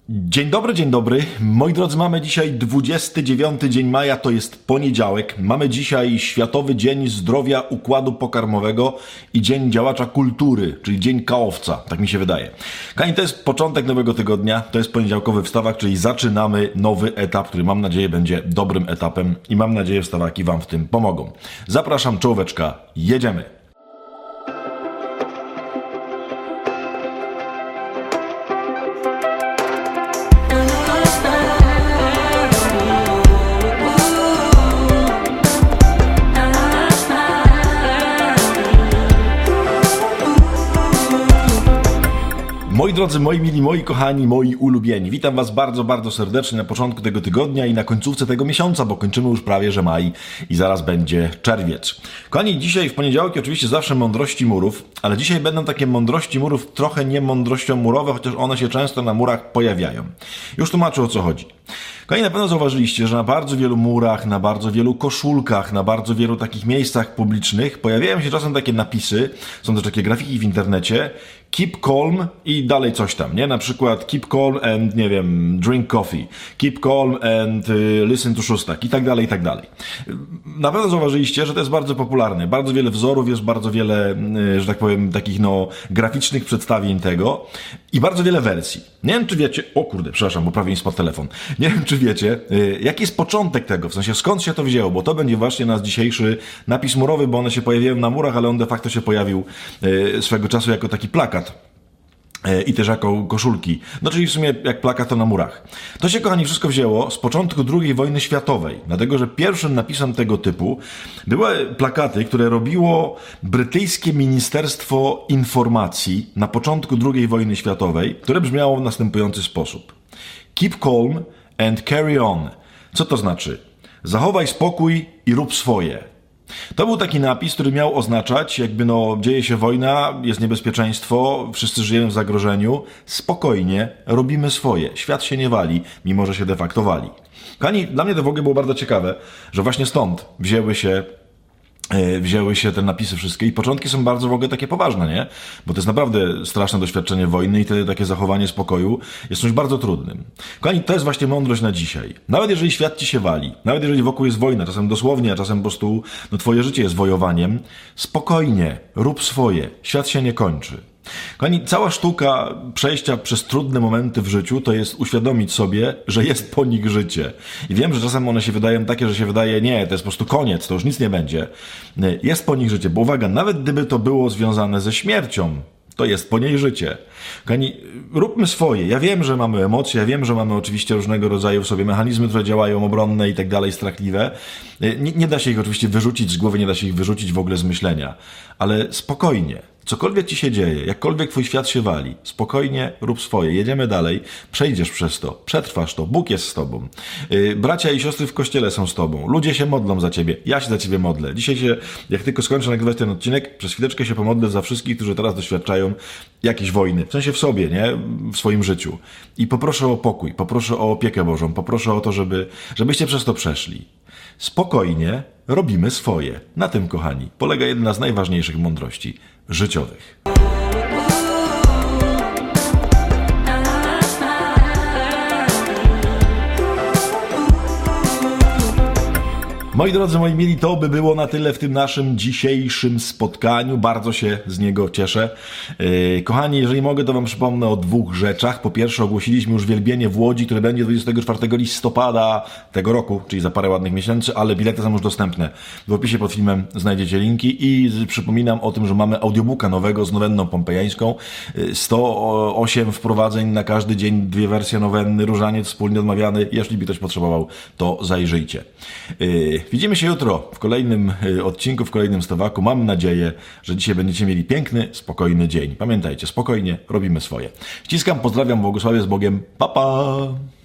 Dzień dobry, dzień dobry. Moi drodzy, mamy dzisiaj 29 dzień maja, to jest poniedziałek. Mamy dzisiaj Światowy Dzień Zdrowia Układu Pokarmowego i Dzień Działacza Kultury, czyli Dzień Kałowca, tak mi się wydaje. Kochani, to jest początek nowego tygodnia, to jest poniedziałkowy wstawak, czyli zaczynamy nowy etap, który mam nadzieję będzie dobrym etapem i mam nadzieję wstawaki Wam w tym pomogą. Zapraszam, czołóweczka, jedziemy! Moi drodzy, moi mili, moi kochani, moi ulubieni, witam Was bardzo, bardzo serdecznie na początku tego tygodnia i na końcówce tego miesiąca, bo kończymy już prawie, że maj i zaraz będzie czerwiec. Kochani, dzisiaj w poniedziałki oczywiście zawsze mądrości murów, ale dzisiaj będą takie mądrości murów trochę nie mądrością murowe, chociaż one się często na murach pojawiają. Już tłumaczę, o co chodzi. Kochani, na pewno zauważyliście, że na bardzo wielu murach, na bardzo wielu koszulkach, na bardzo wielu takich miejscach publicznych pojawiają się czasem takie napisy, są też takie grafiki w internecie, keep calm i dalej coś tam, nie? Na przykład keep calm and, nie wiem, drink coffee, keep calm and listen to szóstak i tak dalej, i tak dalej. Na pewno zauważyliście, że to jest bardzo popularne. Bardzo wiele wzorów jest, bardzo wiele, że tak powiem, takich graficznych przedstawień tego i bardzo wiele wersji. Nie wiem, czy wiecie, o kurde, przepraszam, bo prawie mi spadł telefon. Nie wiem, czy wiecie, jaki jest początek tego, w sensie skąd się to wzięło, bo to będzie właśnie nasz dzisiejszy napis murowy, bo one się pojawiają na murach, ale on de facto się pojawił swego czasu jako taki plakat. I też jako koszulki. No czyli w sumie jak plakat to na murach. To się, kochani, wszystko wzięło z początku II wojny światowej. Dlatego, że pierwszym napisem tego typu były plakaty, które robiło brytyjskie Ministerstwo Informacji na początku II wojny światowej, które brzmiało w następujący sposób. Keep calm and carry on. Co to znaczy? Zachowaj spokój i rób swoje. To był taki napis, który miał oznaczać, jakby dzieje się wojna, jest niebezpieczeństwo, wszyscy żyjemy w zagrożeniu, spokojnie, robimy swoje, świat się nie wali, mimo że się de facto wali. Kochani, dla mnie to w ogóle było bardzo ciekawe, że właśnie stąd wzięły się te napisy wszystkie i początki są bardzo w ogóle takie poważne, nie? Bo to jest naprawdę straszne doświadczenie wojny i takie zachowanie spokoju jest czymś bardzo trudnym. Kochani, to jest właśnie mądrość na dzisiaj. Nawet jeżeli świat ci się wali, nawet jeżeli wokół jest wojna, czasem dosłownie, a czasem po prostu twoje życie jest wojowaniem, spokojnie, rób swoje, świat się nie kończy. Kochani, cała sztuka przejścia przez trudne momenty w życiu to jest uświadomić sobie, że jest po nich życie. I wiem, że czasem one się wydają takie, że się wydaje, nie, to jest po prostu koniec, to już nic nie będzie. Jest po nich życie, bo uwaga, nawet gdyby to było związane ze śmiercią, to jest po niej życie. Kochani, róbmy swoje. Ja wiem, że mamy emocje, ja wiem, że mamy oczywiście różnego rodzaju w sobie mechanizmy, które działają obronne i tak dalej, strachliwe. Nie da się ich oczywiście wyrzucić z głowy, nie da się ich wyrzucić w ogóle z myślenia. Ale spokojnie. Cokolwiek ci się dzieje, jakkolwiek twój świat się wali, spokojnie rób swoje, jedziemy dalej, przejdziesz przez to, przetrwasz to, Bóg jest z tobą. Bracia i siostry w kościele są z tobą, ludzie się modlą za ciebie, ja się za ciebie modlę. Dzisiaj jak tylko skończę nagrywać ten odcinek, przez chwileczkę się pomodlę za wszystkich, którzy teraz doświadczają jakiejś wojny, w sensie w sobie, nie? W swoim życiu. I poproszę o pokój, poproszę o opiekę Bożą, poproszę o to, żebyście przez to przeszli. Spokojnie robimy swoje. Na tym, kochani, polega jedna z najważniejszych mądrości życiowych. Moi drodzy, moi mili, to by było na tyle w tym naszym dzisiejszym spotkaniu. Bardzo się z niego cieszę. Kochani, jeżeli mogę, to Wam przypomnę o dwóch rzeczach. Po pierwsze, ogłosiliśmy już wielbienie w Łodzi, które będzie 24 listopada tego roku, czyli za parę ładnych miesięcy, ale bilety są już dostępne. W opisie pod filmem znajdziecie linki i przypominam o tym, że mamy audiobooka nowego z nowenną pompejańską. 108 wprowadzeń na każdy dzień, 2 wersje nowenny, różaniec wspólnie odmawiany. Jeśli by ktoś potrzebował, to zajrzyjcie. Widzimy się jutro w kolejnym odcinku, w kolejnym stawaku. Mam nadzieję, że dzisiaj będziecie mieli piękny, spokojny dzień. Pamiętajcie, spokojnie robimy swoje. Ściskam, pozdrawiam, błogosławię z Bogiem. Pa, pa!